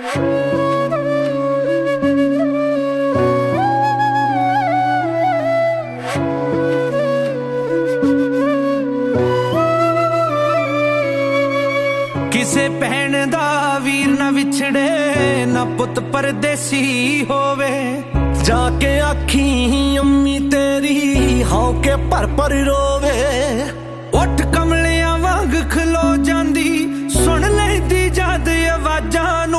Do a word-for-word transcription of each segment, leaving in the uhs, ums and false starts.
किसे भैन दा वीर ना विछड़े ना पुत परदेसी होवे जाके आखी अम्मी तेरी हाँ के पर पर रोवे उठ कमलिया वांग खलो जांदी सुन लेंदी जद आवाजां नू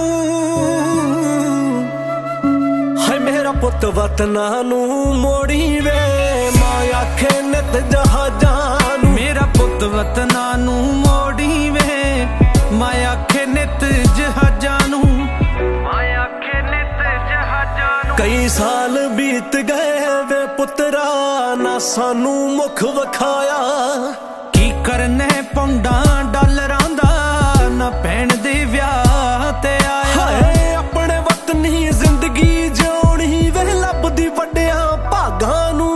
हाय मेरा पुत वतना नू मोड़ी वे मां आखे नित जहाजां नू मेरा पुत वतना नू मोड़ी वे मैं आखे नित जहाजां नू मैं आखे नित जहाजां नू कई साल बीत गए वे पुत्रा ना सानू मुख वखाया की करने पौंडा डॉलरां दा ना भैन दे व्याह ते आया हाय अपने वतनी जिंदगी जिउणी वे लभदी वड्डियां भागां नू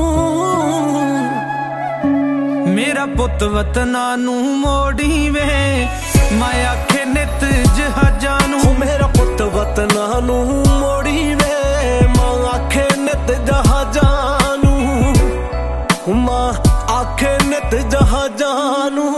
मेरा पुत वतना नू मोड़ी वे मैं आखे नित जहाजां नू मेरा पुत वतना नू मोड़ी वे मां आखे नित जहाजां नू मां आखे नित जहाजां नू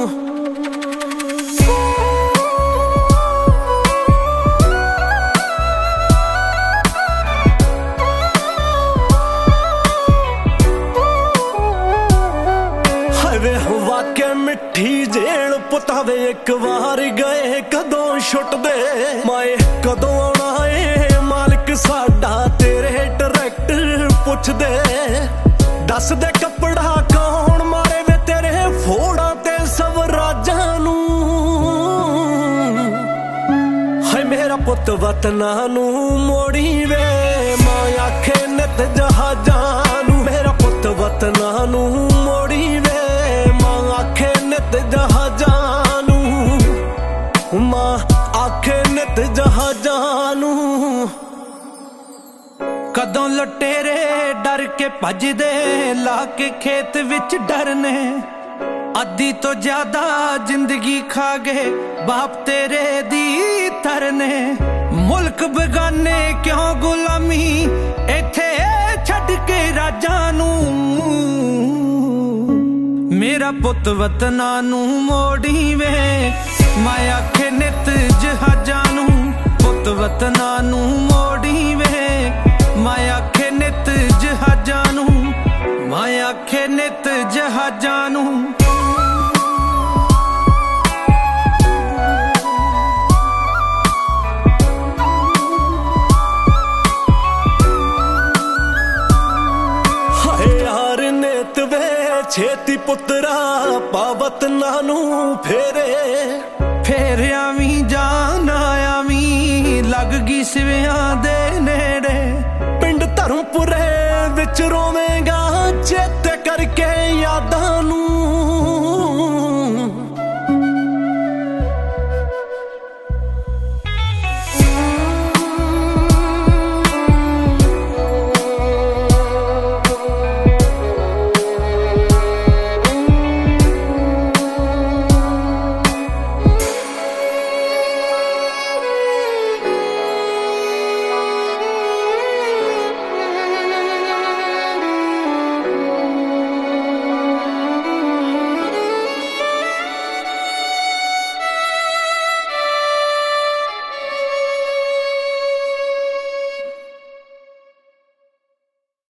वाके मिठी जेल पुतावे एक बार गए कदों छुट दे माए कदों आना है मालिक साडा तेरे ट्रैक्टर पुछ दे दस दे कपड़ा कौन मारे वे तेरे फोड़ा ते स्वराजां नू हाय मेरा पुत वतना नू मोड़ी वे मां आखे नित जहाजां नू मेरा पुत वतना नू मोड़ी वे आखे नित जहाजां नू मां आखे नित जहाजां नू कदों लुटेरे डर के भजदे ला के खेत विच डरने अद्धी तो ज्यादा जिंदगी खा गए बाप तेरे दी तरने मुल्क बेगाने क्यों गुलामी इथे छड़ के राजां नू मेरा पुत वतना नू मोड़ी वे मैं आखे नित जहाजां नू पुत वतना नू मोड़ी वे मैं आखे नित जहाजां नू मैं आखे नित जहाजां नू छेती पुत्रा पावत नानू फेरे फेरिया भी जा